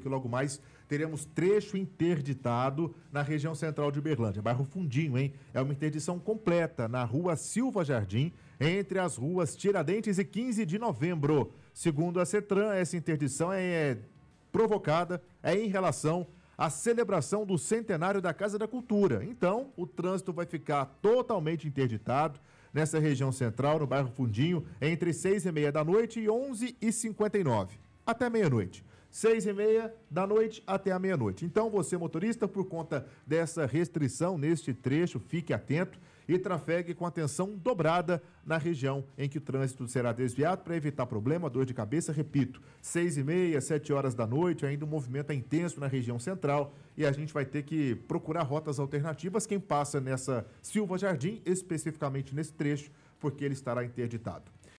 que logo mais teremos trecho interditado na região central de Uberlândia, bairro Fundinho, hein? É uma interdição completa na rua Silva Jardim, entre as ruas Tiradentes e 15 de Novembro. Segundo a CETRAN, essa interdição é provocada em relação à celebração do centenário da Casa da Cultura. Então, o trânsito vai ficar totalmente interditado nessa região central, no bairro Fundinho, entre 6h30 da noite e 11h59, até meia-noite. 6h30 da noite até a meia-noite. Então, você, motorista, por conta dessa restrição neste trecho, fique atento e trafegue com atenção dobrada na região em que o trânsito será desviado para evitar problema, dor de cabeça. Repito, 6h30, 7 horas da noite, ainda o movimento é intenso na região central e a gente vai ter que procurar rotas alternativas. Quem passa nessa Silva Jardim, especificamente nesse trecho, porque ele estará interditado.